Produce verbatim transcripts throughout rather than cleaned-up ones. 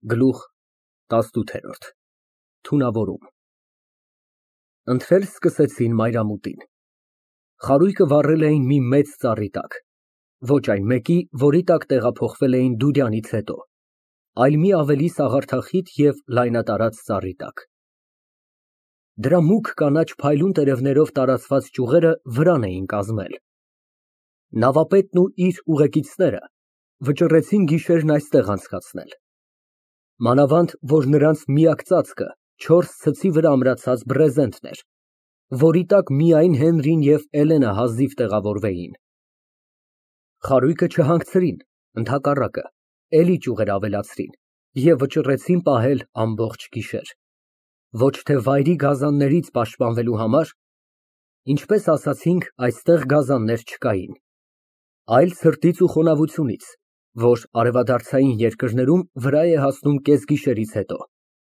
Գլուխ տասնութ Թունավորում Ընթրել սկսեցին մայրամուտին։ Խարույկը վառել էին մի մեծ ծառի տակ, ոչ այն մեկի, որի տակ տեղափոխվել էին Դուրյանից հետո, այլ մի ավելի սաղարթախիտ և լայնատարած ծառի տակ։ Դրա մուգ կանաչ փայլուն տերևներով տարածված ճյուղերը վրան էին կազմել։ Նավապետն ու իր ուղեկիցները վճռեցին գիշերն այստեղ անցկացնել, մանավանդ որ նրանց միակ ծածկը չորս ցցի վրա ամրացած բրեզենտն էր, որի տակ միայն Հենրին և Էլենը հազիվ տեղավորվեին։ Խարույկը չհանգցրին, ընդհակառակը, էլի ճյուղեր ավելացրին և վճռեցին պահել ամբողջ գիշեր, ոչ թե վայրի գազաններից պաշտպանվելու համար, ինչպես ասացինք, այստեղ գազաններ չկային, այլ ցրտից ու խոնավությունից, որ արևադարձային երկրներում վրա է հասնում կեսգիշերից հետո։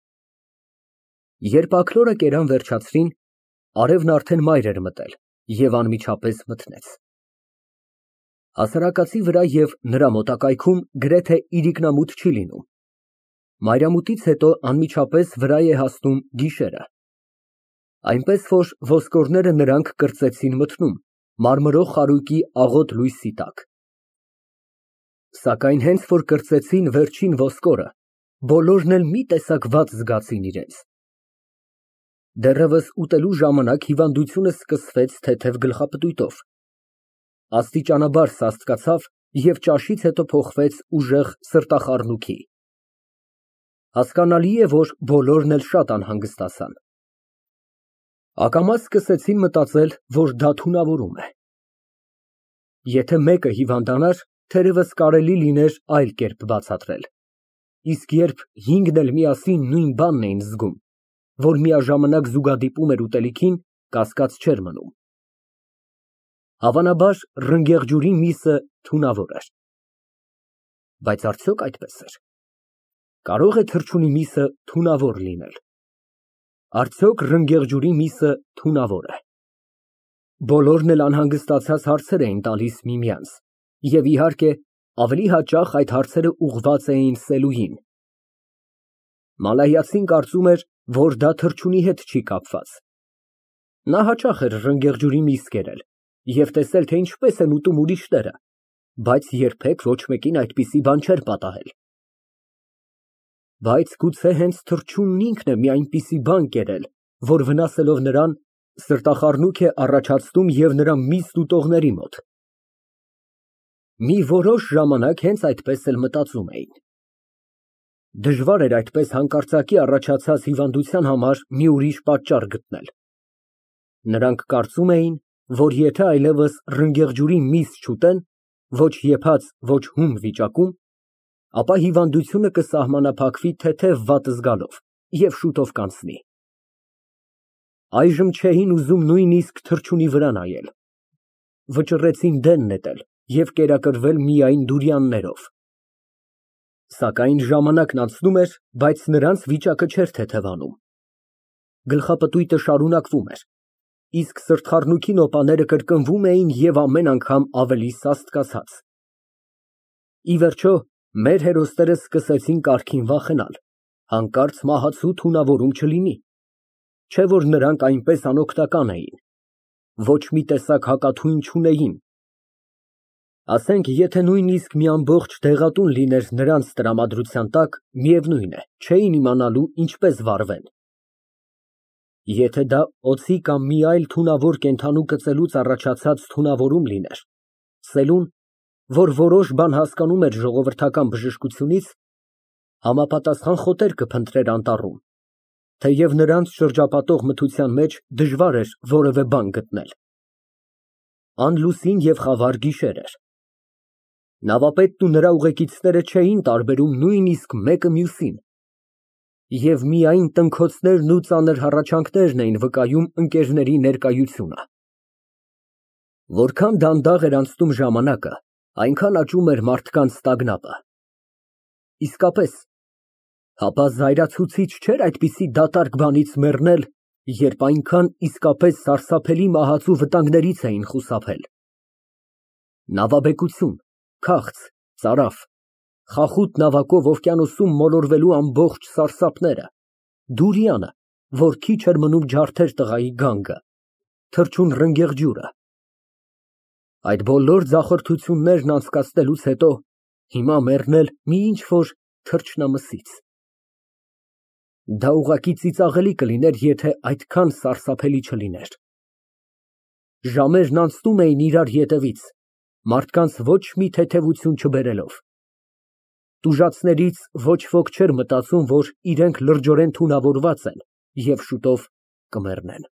Երբ աքլորը կերան վերջացրին, արևն արդեն մայր էր մտել և անմիջապես մթնեց։ Հասարակածի վրա և նրա մոտակայքում գրեթե իրիկնամուտ չի լինում։ Մայրամուտից հետո անմիջապես վրա է հասնում գիշերը, այնպես որ ոսկորները նրանք կրծեցին մթնում մարմրող խարույկի աղոտ լույսի տակ։ Սակայն հենց որ կրծեցին վերջին ոսկորը, բոլորն էլ մի տեսակ վատ զգացին իրենց։ Դեռևս ուտելու ժամանակ հիվանդությունը սկսվեց թեթև գլխապտույտով, աստիճանաբար սաստկացավ և ճաշից հետո փոխվեց ուժեղ սրտախառնուքի։ Հասկանալի է, որ բոլորն էլ շատ անհանգստացան։ Ակամա սկսեցին մտածել, որ դա թունավորում է։ Եթե մեկը հիվանդանար, թերևս կարելի լիներ այլ կերպ բացատրել, իսկ երբ հինգն էլ միասին նույն բանն էին զգում, որ միաժամանակ զուգադիպում էր ուտելիքին, կասկած չէր մնում։ Հավանաբար ռնգեղջյուրի միսը թունավոր էր։ Բայց արդյոք այդպես էր։ Կարո՞ղ է թռչունի միսը թունավոր լինել։ Արդյոք ռնգեղջյուրի միսը թունավոր է։ Բոլորն էլ անհանգստացած հարցեր էին տալիս միմյանց, և իհարկե, ավելի հաճախ այդ հարցերը ուղղված էին Սելուհին։ Մալահյացին կարծում էր, որ դա թռչունի հետ չի կապված։ Նա հաճախ էր ռնգեղջյուրի միս կերել և տեսել, թե ինչպես են ուտում ուրիշները, բայց երբեք ոչ մեկին այդպիսի բան չէր պատահել։ Բայց գուցե հենց թռչունն ինքն է մի այնպիսի բան կերել, որ վնասելով նրան, սրտախառնուրդ է առաջացնում և նրա միսն ուտողների մոտ։ Մի որոշ ժամանակ հենց այդպես էլ մտածում էին։ Դժվար էր այդպես հանկարծակի առաջացած հիվանդության համար մի ուրիշ պատճառ գտնել։ Նրանք կարծում էին, որ եթե այլևս ռնգեղջյուրի միս չուտեն, ոչ եփած, ոչ հում վիճակում, ապա հիվանդությունը կսահմանափակվի թեթև վատ զգալով և շուտով կանցնի։ Այժմ չէին ուզում նույնիսկ թռչունի վրա նայել։ Վճռեցին դեն նետել և կերակրվել միայն դուրյաններով։ Սակայն ժամանակն անցնում էր, բայց նրանց վիճակը չէր թեթևանում։ Գլխապտույտը շարունակվում էր, իսկ սրտխառնույքի նոպաները կրկնվում էին և ամեն անգամ ավելի սաստկացած։ Ի վերջո, մեր հերոսները սկսեցին կարգին վախենալ, հանկարծ մահացու թունավորում չլինի, չէ որ նրանք այնպես անօգնական էին, ոչ մի տեսակ հակաթույն չունեին։ Ասենք, եթե նույնիսկ մի ամբողջ դեղատուն լիներ նրանց տրամադրության տակ, միևնույն է, չէին իմանալու ինչպես վարվեն։ Եթե դա օձի կամ մի այլ թունավոր կենդանու կծելուց առաջացած թունավորում լիներ, Սելուն, որ որոշ բան հասկանում էր ժողովրդական բժշկությունից, համապատասխան խոտեր կփնտրեր անտառում, թեև նրանց շրջապատող մթության մեջ դժվար էր որևէ բան գտնել։ Անլուսին և խավար գիշեր էր։ Նավապետն ու նրա ուղեկիցները չէին տարբերում նույնիսկ մեկը մյուսին, և միայն տնքոցներն ու ծանր հառաչանքներն էին վկայում ընկերների ներկայությունը։ Որքան դանդաղ էր անցնում ժամանակը, այնքան աճում էր մարդկանց տագնապը։ Իսկապես, հապա զայրացուցիչ չէր այդպիսի դատարկ բանից մեռնել, երբ այնքան իսկապես սարսափելի մահացու վտանգներից էին խուսափել։ Նավաբեկություն, քաղց, ծարավ, Խախուտ նավակով օվկիանոսում մոլորվելու ամբողջ սարսափները, Դուրյանը, որ քիչ էր մնում ջարդեր տղայի գանգը, թռչուն ռնգեղջյուրը։ Այդ բոլոր ձախորդություններն անցկացնելուց հետո հիմա մեռնել մի ինչ֊որ թռչնամսից։ Դա ուղղակի ծիծաղելի կլիներ, եթե այդքան սարսափելի չլիներ։ Ժամերն անցնում էին իրար ետևից, մարդկանց ոչ մի թեթևություն չբերելով։ Տուժածներից ոչ ոք չէր մտածում, որ իրենք լրջորեն թունավորված են և շուտով կմեռնեն։